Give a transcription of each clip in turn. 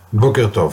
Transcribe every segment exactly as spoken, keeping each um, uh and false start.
בוקר טוב.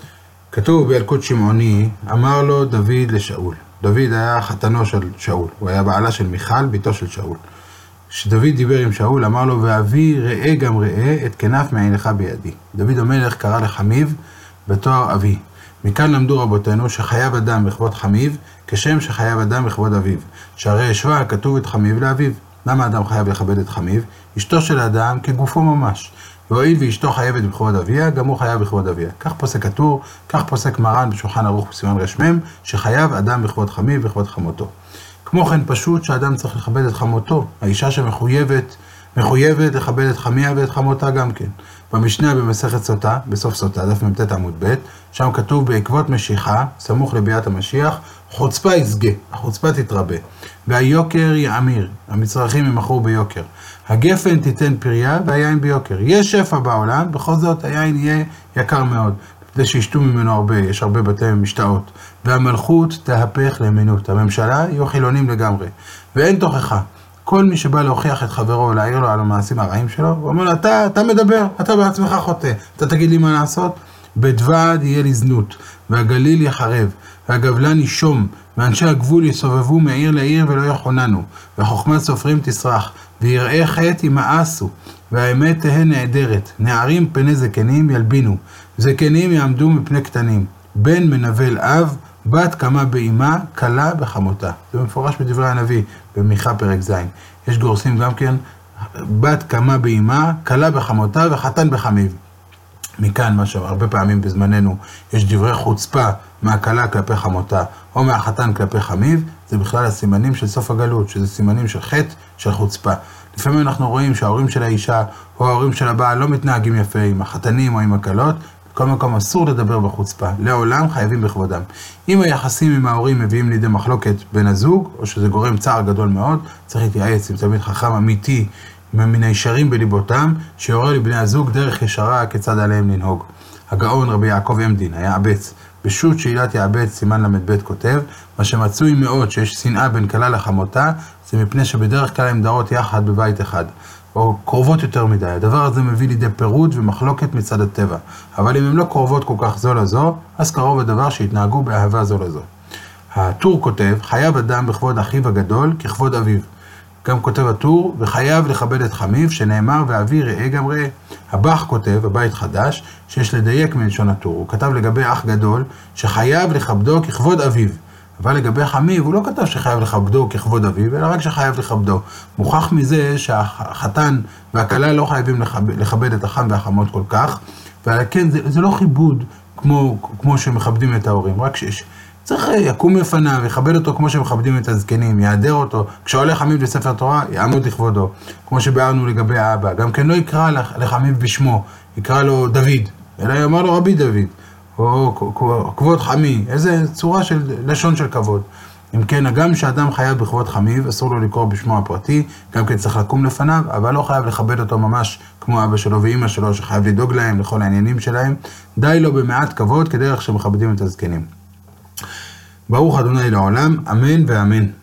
כתוב בילקוט שמעוני, אמר לו דוד לשאול. דוד היה חתנו של שאול, הוא היה בעלה של מיכל, ביתו של שאול. כשדוד דיבר עם שאול, אמר לו, ואבי ראה גם ראה את כנף מעינך בידי. דוד המלך קרא לחמיו בתואר אבי. מכאן למדו רבותינו שחייב אדם בכבוד חמיו, כשם שחייב אדם בכבוד אביו. שהרי השווה כתוב את חמיו לאביו. למה אדם חייב לכבד את חמיו? אשתו של האדם כגופו ממש. והואיל ואשתו חייבת בכבוד אביה, גם הוא חייב בכבוד אביה. כך פוסק הטור, כך פוסק מרן בשולחן ערוך בסימן רשמם, שחייב אדם בכבוד חמיו ובכבוד חמותו. כמו כן פשוט שאדם צריך לכבד את חמותו, האישה שמחויבת, מחויבת לכבד את חמיה ואת חמותה גם כן. במשנה במסכת סוטה, בסוף סוטה, דף מ"ט עמוד ב', שם כתוב בעקבות משיחה, סמוך לביאת המשיח, חוצפה יסגה, החוצפה תתרבה, והיוקר יאמיר, המצרכים ימכרו ביוקר. הגפן תיתן פריה והיין ביוקר. יש שפע בעולם, בכל זאת היין יהיה יקר מאוד, כדי שישתו ממנו הרבה, יש הרבה בתי משתאות. והמלכות תהפך לאמינות, הממשלה יהיו חילונים לגמרי, ואין תוכחה. כל מי שבא להוכיח את חברו, להעיר לו על המעשים הרעים שלו, הוא אומר לו, אתה, אתה מדבר, אתה בעצמך חוטא, אתה תגיד לי מה לעשות? בדבד יהיה לי זנות, והגליל יחרב, והגבלן ישום, ואנשי הגבול יסובבו מעיר לעיר ולא יחוננו, וחוכמת סופרים תסרח, ויראה חטא ימאסו, והאמת תהא נעדרת, נערים פני זקנים ילבינו, זקנים יעמדו מפני קטנים, בן מנבל אב, בת קמה באימה, קלה בחמותה. זה מפורש בדברי הנביא, במיכה פרק ז'. יש גורסים גם כן, בת קמה באימה, קלה בחמותה וחתן בחמיו. מכאן מה שהרבה פעמים בזמננו יש דברי חוצפה מהקלה כלפי חמותה או מהחתן כלפי חמיו, זה בכלל הסימנים של סוף הגלות, שזה סימנים של חטא, של חוצפה. לפעמים אנחנו רואים שההורים של האישה או ההורים של הבעל לא מתנהגים יפה עם החתנים או עם הקלות, בכל מקום אסור לדבר בחוצפה, לעולם חייבים בכבודם. אם היחסים עם ההורים מביאים לידי מחלוקת בין הזוג, או שזה גורם צער גדול מאוד, צריך להתייעץ עם תלמיד חכם אמיתי, מן הישרים בליבותם, שיורה לבני הזוג דרך ישרה כיצד עליהם לנהוג. הגאון רבי יעקב עמדין היה עבץ, בשו"ת שאלת יעבץ סימן למד כותב, מה שמצוי מאוד שיש שנאה בין כלה לחמותה, זה מפני שבדרך כלל הם דרות יחד בבית אחד, או קרובות יותר מדי. הדבר הזה מביא לידי פירוד ומחלוקת מצד הטבע. אבל אם הם לא קרובות כל כך זו לזו, אז קרוב הדבר שהתנהגו באהבה זו לזו. הטור כותב, חייב אדם בכבוד אחיו הגדול ככבוד אביו. גם כותב הטור, וחייב לכבד את חמיו, שנאמר, ואבי ראה גם ראה. הבח כותב, הבית חדש, שיש לדייק מלשון הטור. הוא כתב לגבי אח גדול, שחייב לכבדו ככבוד אביו. אבל לגבי חמיו, הוא לא כתב שחייב לכבדו ככבוד אביו, אלא רק שחייב לכבדו. מוכח מזה שהחתן והכלה לא חייבים לכבד את החם והחמות כל כך, ועל כן זה, זה לא חיבוד כמו, כמו שמכבדים את ההורים, רק שיש. צריך יקום לפניו, יכבד אותו כמו שמכבדים את הזקנים, יעדר אותו. כשעולה חמיו לספר תורה, יעמוד לכבודו. כמו שבארנו לגבי האבא. גם כן לא יקרא לחמיו בשמו, יקרא לו דוד, אלא יאמר לו רבי דוד, או כבוד חמי. איזה צורה של לשון של כבוד. אם כן, גם שאדם חייב בכבוד חמיו, אסור לו לקרוא בשמו הפרטי, גם כן צריך לקום לפניו, אבל לא חייב לכבד אותו ממש כמו אבא שלו ואמא שלו, שחייב לדאוג להם לכל העניינים שלהם. די לו במעט כבוד כדרך שמכבדים את הזקנים. ברוך אדוני לעולם, אמן ואמן.